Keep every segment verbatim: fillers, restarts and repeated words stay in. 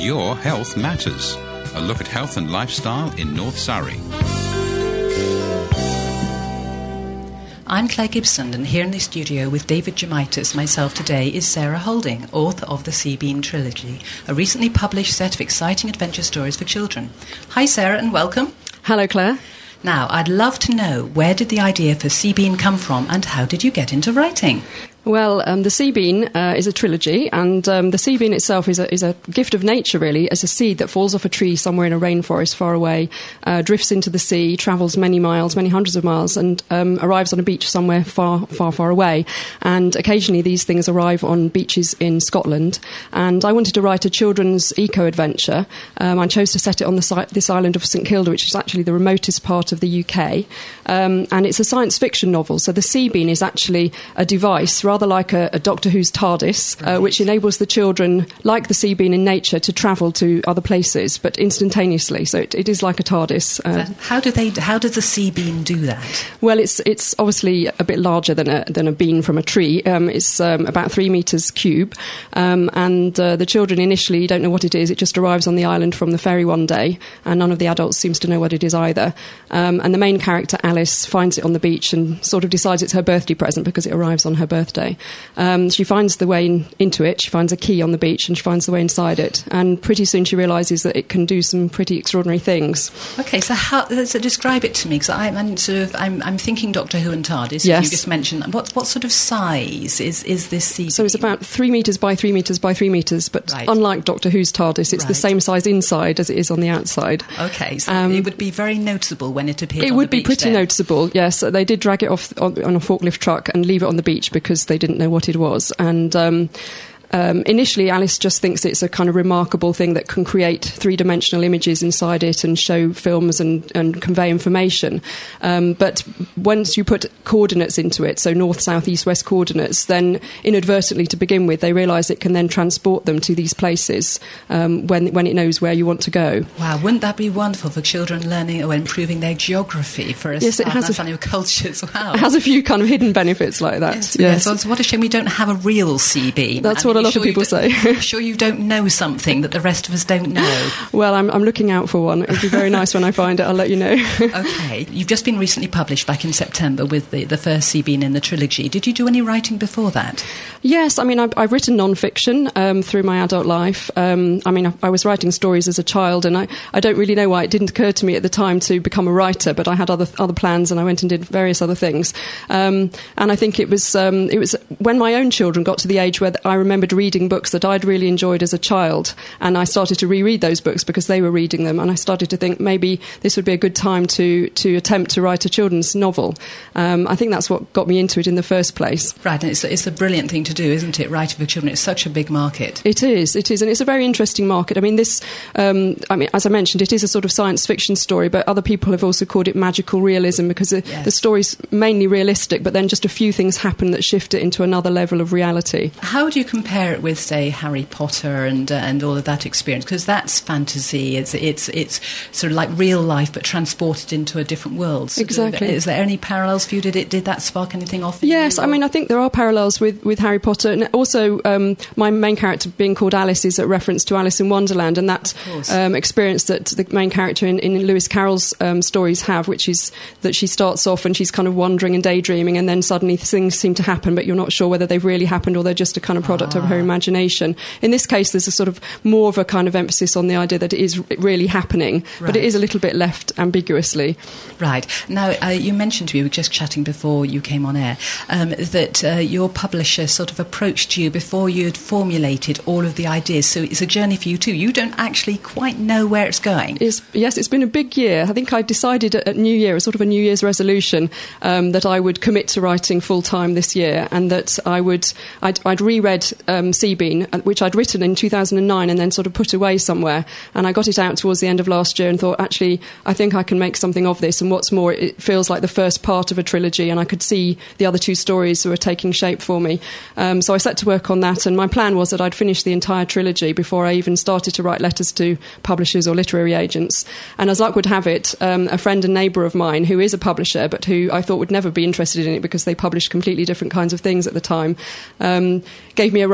your health matters. A look at health and lifestyle in North Surrey. I'm Claire Gibson, and here in the studio with David Gemaitis, myself today, is Sarah Holding, author of the Seabean Trilogy, a recently published set of exciting adventure stories for children. Hi Sarah, and welcome. Hello Claire. Now, I'd love to know, where did the idea for Seabean come from, and how did you get into writing? Well, um, the Seabean uh, is a trilogy, and um, the Seabean itself is a, is a gift of nature, really, as a seed that falls off a tree somewhere in a rainforest far away, uh, drifts into the sea, travels many miles, many hundreds of miles, and um, arrives on a beach somewhere far, far, far away. And occasionally these things arrive on beaches in Scotland. And I wanted to write a children's eco-adventure. Um, I chose to set it on the si- this island of St Kilda, which is actually the remotest part of the U K. Um, and it's a science fiction novel, so the Seabean is actually a device, rather rather like a, a Doctor Who's TARDIS, right. uh, which enables the children, like the Seabean in nature, to travel to other places, but instantaneously. So it, it is like a TARDIS. Uh, so how do they? How does the Seabean do that? Well, it's it's obviously a bit larger than a than a bean from a tree. Um, it's um, about three metres cube, um, and uh, the children initially don't know what it is. It just arrives on the island from the ferry one day, and none of the adults seems to know what it is either. Um, and the main character, Alice, finds it on the beach and sort of decides it's her birthday present because it arrives on her birthday. Um, she finds the way in, into it, she finds a key on the beach, and she finds the way inside it. And pretty soon she realises that it can do some pretty extraordinary things. Okay, so how, so describe it to me, because I'm, I'm sort of I'm, I'm thinking Doctor Who and TARDIS. Yes. You just mentioned what what sort of size is is this Seabean? So it's about three metres by three metres by three metres, but right. unlike Doctor Who's TARDIS, it's right. the same size inside as it is on the outside. Okay, so um, it would be very noticeable when it appeared. It on would the be beach pretty then. noticeable. Yes, they did drag it off on, on a forklift truck and leave it on the beach because they didn't know what it was. And um, um, initially, Alice just thinks it's a kind of remarkable thing that can create three-dimensional images inside it and show films and, and convey information. Um, but once you put coordinates into it, so north, south, east, west coordinates, then inadvertently to begin with, they realise it can then transport them to these places um, when when it knows where you want to go. Wow, wouldn't that be wonderful for children learning or improving their geography for a yes, it has understanding a, of cultures? Wow. It has a few kind of hidden benefits like that. Yes, yes. yes. So what a shame we don't have a real Seabean. That's I mean, what a lot sure of people say. I'm sure you don't know something that the rest of us don't know. Well, I'm, I'm looking out for one. It would be very nice when I find it. I'll let you know. Okay. You've just been recently published back in September with the, the first Seabean in the trilogy. Did you do any writing before that? Yes. I mean, I've, I've written non-fiction um, through my adult life. Um, I mean, I, I was writing stories as a child, and I, I don't really know why it didn't occur to me at the time to become a writer, but I had other other plans, and I went and did various other things. Um, and I think it was um, it was when my own children got to the age where I remembered reading books that I'd really enjoyed as a child, and I started to reread those books because they were reading them, and I started to think maybe this would be a good time to to attempt to write a children's novel. Um, I think that's what got me into it in the first place. Right, and it's, it's a brilliant thing to do, isn't it, writing for children? It's such a big market. It is, it is, and it's a very interesting market. I mean, this, um, I mean, as I mentioned, it is a sort of science fiction story, but other people have also called it magical realism because the, yes. the story's mainly realistic, but then just a few things happen that shift it into another level of reality. How do you compare it with, say, Harry Potter and uh, and all of that experience? Because that's fantasy. It's it's it's sort of like real life, but transported into a different world. So exactly. Is there any parallels for you? Did it did that spark anything off? In yes, you, I mean, I think there are parallels with, with Harry Potter, and also um, my main character being called Alice is a reference to Alice in Wonderland, and that um, experience that the main character in, in Lewis Carroll's um, stories have, which is that she starts off and she's kind of wandering and daydreaming, and then suddenly things seem to happen, but you're not sure whether they've really happened or they're just a kind of product ah. of her imagination. In this case, there's a sort of more of a kind of emphasis on the idea that it is really happening, right. but it is a little bit left ambiguously. Right. Now, uh, you mentioned to me, we were just chatting before you came on air, um, that uh, your publisher sort of approached you before you'd formulated all of the ideas. So it's a journey for you too. You don't actually quite know where it's going. It's, yes, it's been a big year. I think I decided at, at New Year, a sort of a New Year's resolution, um, that I would commit to writing full-time this year, and that I would, I'd, I'd reread um, Seabean, which I'd written in two thousand nine and then sort of put away somewhere, and I got it out towards the end of last year and thought, actually, I think I can make something of this, and what's more, it feels like the first part of a trilogy, and I could see the other two stories were taking shape for me. Um, so I set to work on that, and my plan was that I'd finish the entire trilogy before I even started to write letters to publishers or literary agents. And as luck would have it, um, a friend and neighbour of mine who is a publisher, but who I thought would never be interested in it because they published completely different kinds of things at the time, um, gave me a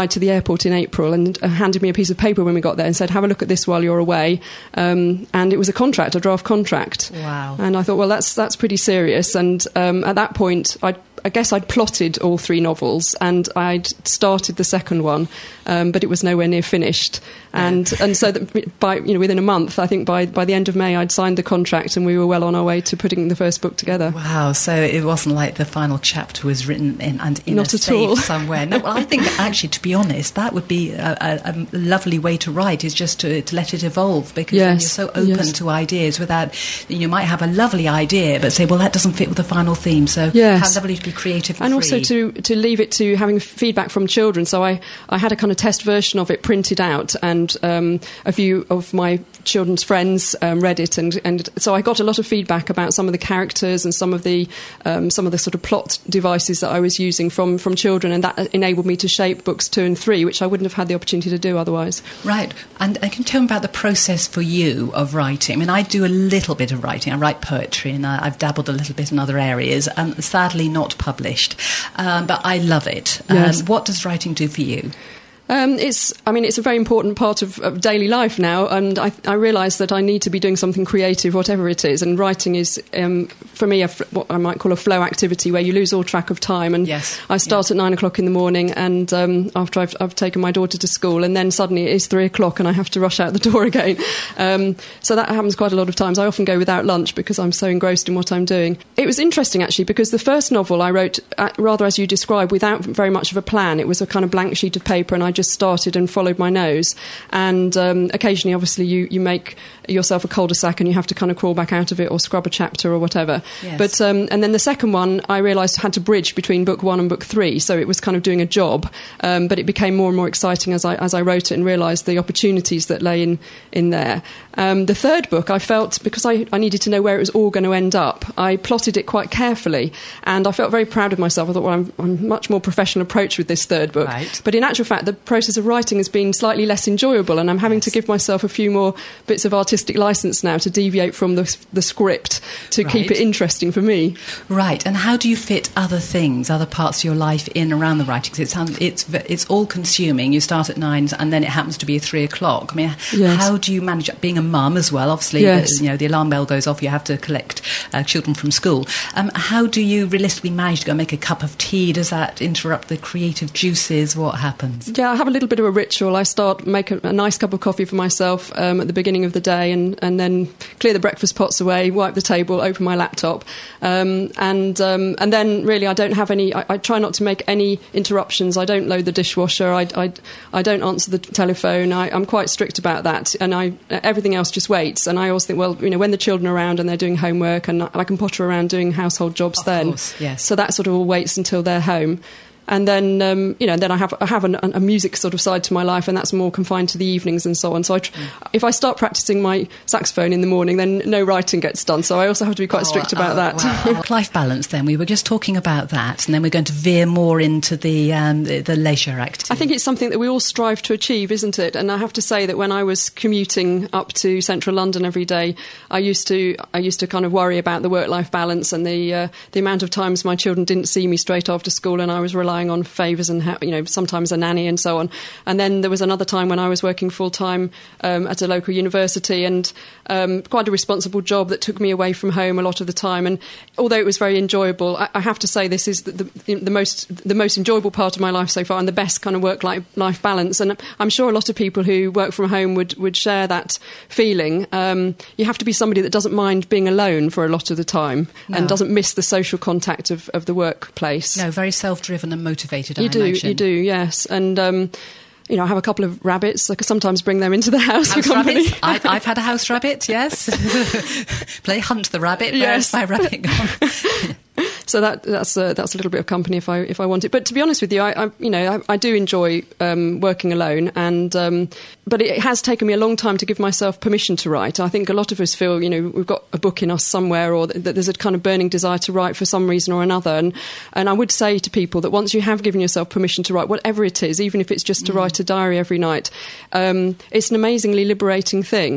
ride to the airport in April and uh, handed me a piece of paper when we got there and said, have a look at this while you're away. Um, and it was a contract, a draft contract. Wow. And I thought, well, that's that's pretty serious. And um, at that point, I I guess I'd plotted all three novels and I'd started the second one, um, but it was nowhere near finished. And and so that by you know within a month, I think by by the end of May, I'd signed the contract and we were well on our way to putting the first book together. Wow! So it wasn't like the final chapter was written in and in Not a at safe all. somewhere. No, well, I think that actually, to be honest, that would be a, a, a lovely way to write, is just to, to let it evolve, because then Yes, you're so open yes. to ideas. Without, you might have a lovely idea, but say, well, that doesn't fit with the final theme. So Yes. how lovely to be creative and, And free. also to, to leave it to having feedback from children. So I, I had a kind of test version of it printed out, and um, a few of my children's friends um, read it, and, and so I got a lot of feedback about some of the characters and some of the um, some of the sort of plot devices that I was using from, from children, and that enabled me to shape books two and three, which I wouldn't have had the opportunity to do otherwise. Right. And I can tell me about the process for you of writing. I mean, I do a little bit of writing. I write poetry, and I, I've dabbled a little bit in other areas, and sadly not published. Um, but I love it. Yes. Um, what does writing do for you? Um, it's, I mean, it's a very important part of, of daily life now, and I, I realise that I need to be doing something creative, whatever it is. And writing is, um, for me, a, what I might call a flow activity, where you lose all track of time. And Yes. I start Yeah. at nine o'clock in the morning, and um, after I've, I've taken my daughter to school, and then suddenly it is three o'clock, and I have to rush out the door again. Um, so that happens quite a lot of times. I often go without lunch because I'm so engrossed in what I'm doing. It was interesting, actually, because the first novel I wrote, uh, rather as you described, without very much of a plan. It was a kind of blank sheet of paper, and I just started and followed my nose. And um, occasionally, obviously, you, you make yourself a cul-de-sac and you have to kind of crawl back out of it or scrub a chapter or whatever. Yes. But um, and then the second one, I realised had to bridge between book one and book three, so it was kind of doing a job. Um, but it became more and more exciting as I as I wrote it and realised the opportunities that lay in in there. Um, the third book, I felt, because I, I needed to know where it was all going to end up, I plotted it quite carefully, and I felt very proud of myself. I thought, well, I'm, I'm a much more professional approach with this third book. Right. But in actual fact, the process of writing has been slightly less enjoyable, and I'm having Yes. to give myself a few more bits of artistic licence now to deviate from the, the script to Right. keep it interesting for me. Right. And how do you fit other things, other parts of your life in around the writing? 'Cause it sounds, it's v- it's all consuming. You start at nine, and then it happens to be three o'clock. I mean, Yes. how do you manage being a mum as well? Obviously, Yes. the, you know, the alarm bell goes off. You have to collect uh, children from school. Um, how do you realistically manage to go make a cup of tea? Does that interrupt the creative juices? What happens? Yeah, I have a little bit of a ritual. I start, make a, a nice cup of coffee for myself um, at the beginning of the day, and, and then clear the breakfast pots away, wipe the table, open my laptop, um, and um, and then really I don't have any, I, I try not to make any interruptions. I don't load the dishwasher, I, I, I don't answer the telephone. I, I'm quite strict about that, and I everything else just waits. And I always think, well, you know, when the children are around and they're doing homework, and I can potter around doing household jobs Of then. course, yes. So that sort of all waits until they're home. And then, um, you know, then I have I have an, a music sort of side to my life, and that's more confined to the evenings and so on. So I tr- Mm. if I start practicing my saxophone in the morning, then no writing gets done. So I also have to be quite strict Oh, about oh, that. wow. Work-life balance, then. We were just talking about that, and then we're going to veer more into the, um, the, the leisure activity. I think it's something that we all strive to achieve, isn't it? And I have to say that when I was commuting up to central London every day, I used to I used to kind of worry about the work-life balance and the uh, the amount of times my children didn't see me straight after school, and I was relying on favours and ha- you know sometimes a nanny and so on. And then there was another time when I was working full time um, at a local university, and um, quite a responsible job that took me away from home a lot of the time. And although it was very enjoyable, I, I have to say this is the, the, the most the most enjoyable part of my life so far, and the best kind of work-life life balance. And I'm sure a lot of people who work from home would, would share that feeling. Um, you have to be somebody that doesn't mind being alone for a lot of the time, No. and doesn't miss the social contact of, of the workplace. No, very self-driven and motivated, You I do, imagine. you do, yes. And, um, you know, I have a couple of rabbits. I could sometimes bring them into the house, House for company. rabbits? I've, I've had a house rabbit, yes. Play hunt the rabbit. Where's Yes. my rabbit gone? So that that's a, that's a little bit of company if I if I want it. But to be honest with you, I, I you know I, I do enjoy um, working alone, and um, but it has taken me a long time to give myself permission to write. I think a lot of us feel you know we've got a book in us somewhere, or that there's a kind of burning desire to write for some reason or another. And and I would say to people that once you have given yourself permission to write, whatever it is, even if it's just to Mm. write a diary every night, um, it's an amazingly liberating thing.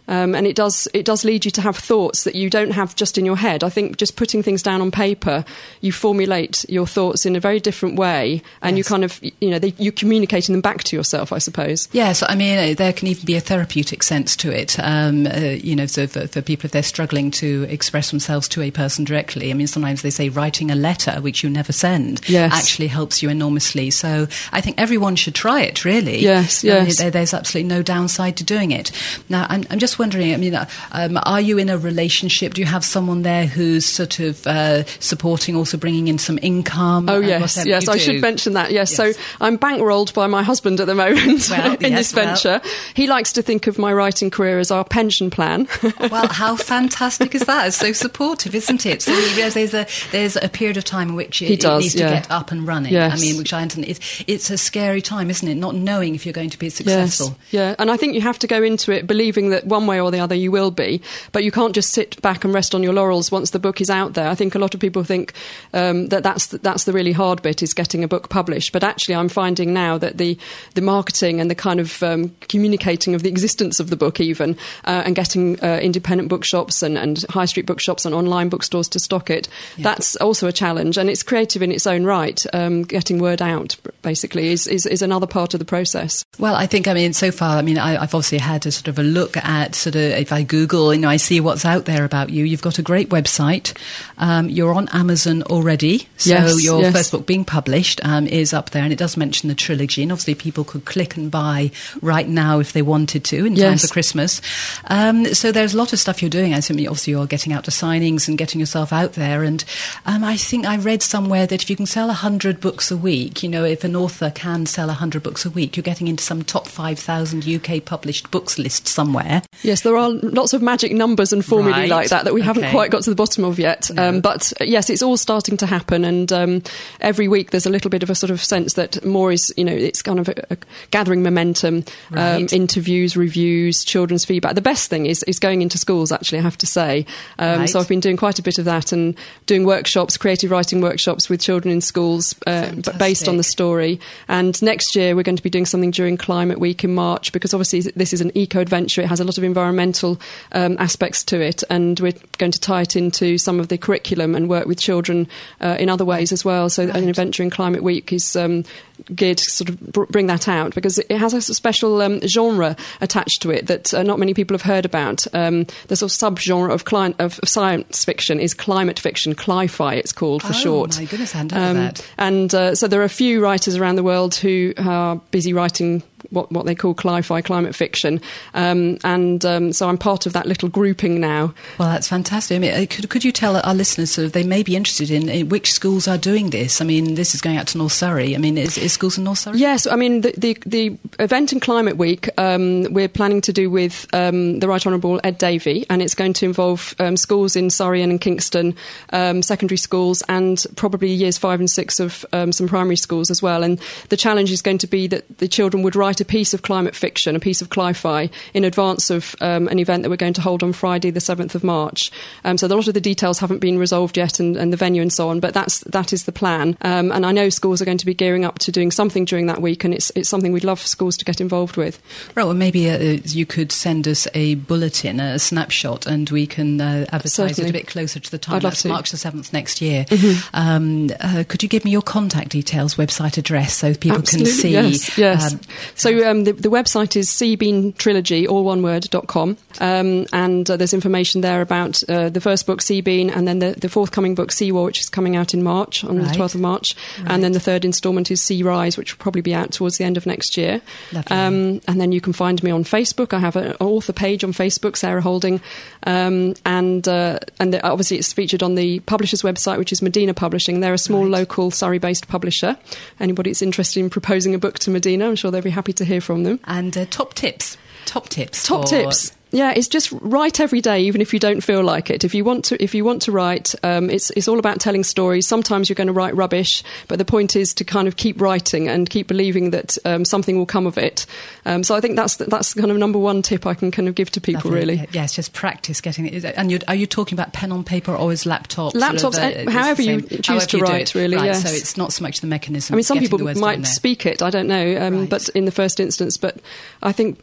Um, and it does it does lead you to have thoughts that you don't have just in your head. I think just putting things down on paper, you formulate your thoughts in a very different way, and yes. you kind of, you know, they, you're communicating them back to yourself, I suppose. Yes, I mean, there can even be a therapeutic sense to it, um, uh, you know, so for, for people if they're struggling to express themselves to a person directly. I mean, sometimes they say writing a letter, which you never send, yes. actually helps you enormously. So I think everyone should try it, really. Yes, yes. I mean, there, there's absolutely no downside to doing it. Now, I'm, I'm just wondering, I mean, um, are you in a relationship? Do you have someone there who's sort of uh, supporting, also bringing in some income? Oh, yes, yes, I do? should mention that, yes. yes. So I'm bankrolled by my husband at the moment well, in yes, this venture. Well. He likes to think of my writing career as our pension plan. Well, how fantastic is that? It's so supportive, isn't it? So he realises there's a, there's a period of time in which it, he does, it needs yeah. to get up and running. Yes. I mean, which I understand. It's, it's a scary time, isn't it? Not knowing if you're going to be successful. Yes. Yeah, and I think you have to go into it believing that one way or the other you will be, but you can't just sit back and rest on your laurels once the book is out there. I think a lot of people think um, that that's the, that's the really hard bit, is getting a book published. But actually, I'm finding now that the the marketing and the kind of um, communicating of the existence of the book, even uh, and getting uh, independent bookshops and, and high street bookshops and online bookstores to stock it, yeah. that's also a challenge, and it's creative in its own right. Um, getting word out, basically, is, is is another part of the process. Well, I think, I mean, so far, I mean, I, I've obviously had a sort of a look at sort of, if I Google, you know, I see what's out there about you. You've got a great website. Um, you're on Amazon already. So yes, your yes. first book being published um, is up there, and it does mention the trilogy. And obviously people could click and buy right now if they wanted to in yes. time for Christmas. Um, so there's a lot of stuff you're doing. I mean, obviously you're getting out to signings and getting yourself out there. And um, I think I read somewhere that if you can sell one hundred books a week, you know, if an author can sell one hundred books a week, you're getting into some top five thousand U K published books list somewhere. Yes, there are lots of magic numbers and formulae right. like that that we okay. haven't quite got to the bottom of yet. No. Um, but uh, yes, it's all starting to happen, and um, every week there's a little bit of a sort of sense that more is, you know, it's kind of a, a gathering momentum. Right. Um, interviews, reviews, children's feedback. The best thing is, is going into schools, actually, I have to say. Um, right. So I've been doing quite a bit of that and doing workshops, creative writing workshops with children in schools uh, b- based on the story. And next year we're going to be doing something during Climate Week in March, because obviously this is an eco-adventure. It has a lot of environmental um, aspects to it, and we're going to tie it into some of the curriculum and work with children uh, in other ways as well. So right. an adventure in Climate Week is um, geared to sort of br- bring that out, because it has a special um, genre attached to it that uh, not many people have heard about. Um, the sort of subgenre of, cli- of science fiction is climate fiction, cli-fi it's called for oh, short. Oh my goodness, I hadn't heard um, of that. And uh, so there are a few writers around the world who are busy writing what, what they call cli-fi, climate fiction. Um, and um, so I'm part of that little grouping now. Well, that's fantastic. I mean, could, could you tell our listeners, sort of, they may be interested in, in which schools are doing this? I mean, this is going out to North Surrey. I mean, is, is schools in North Surrey? Yes, I mean, the, the, the event in Climate Week um, we're planning to do with um, the Right Honourable Ed Davey, and it's going to involve um, schools in Surrey and in Kingston, um, secondary schools, and probably years five and six of um, some primary schools as well. And the challenge is going to be that the children would write a piece of climate fiction, a piece of cli-fi, in advance of um, an event that we're going to hold on Friday the seventh of March. Um, so a lot of the details haven't been resolved yet, and, and the venue and so on, but that's that is the plan. Um, and I know schools are going to be gearing up to doing something during that week, and it's it's something we'd love schools to get involved with. Right, well, maybe uh, you could send us a bulletin, a snapshot, and we can uh, advertise Certainly. it a bit closer to the time. I'd love That's to. March the seventh next year. Mm-hmm. Um, uh, could you give me your contact details, website address, so people Absolutely, can see? Yes, yes. Um, so um, the, the website is c bean trilogy, all one word, dot com, um, and uh, there's information there about uh, the first book, Seabean, and then the, the forthcoming book, Sea War, which is coming out in March, on right. the twelfth of March, right. and then the third instalment is Sea Rise, which will probably be out towards the end of next year. Um, and then you can find me on Facebook. I have an author page on Facebook, Sarah Holding, um, and uh, and the, obviously it's featured on the publisher's website, which is Medina Publishing. They're a small right. local Surrey-based publisher. Anybody that's interested in proposing a book to Medina, I'm sure they'll be happy to hear from them. And uh, top tips. Top tips. Top for... tips. Yeah, it's just write every day, even if you don't feel like it. If you want to, if you want to write, um, it's it's all about telling stories. Sometimes you're going to write rubbish, but the point is to kind of keep writing and keep believing that um, something will come of it. Um, so I think that's that's kind of number one tip I can kind of give to people. Lovely. Really, yes, just practice getting it. And you're, are you talking about pen on paper or is laptops? Laptops, sort of, uh, however you choose however to you write. Really, right, yes. So it's not so much the mechanism. I mean, some getting people the words might down there. speak it. I don't know, um, right. but in the first instance, but I think the point is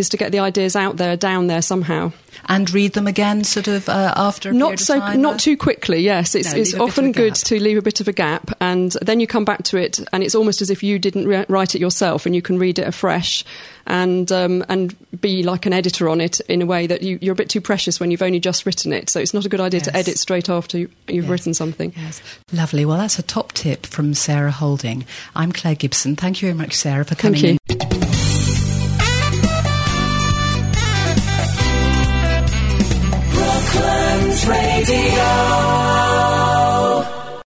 is to get the ideas out there, down there somehow. And read them again, sort of uh, after a not period so, of time? Not too quickly. Yes, it's, no, it's often good to leave a bit of a gap, and then you come back to it, and it's almost as if you didn't re- write it yourself, and you can read it afresh, and um, and be like an editor on it in a way that you, you're a bit too precious when you've only just written it. So it's not a good idea yes. to edit straight after you, you've yes. written something. Yes. Lovely. Well, that's a top tip from Sarah Holding. I'm Claire Gibson. Thank you very much, Sarah, for coming Thank you. in. Brooklands Radio.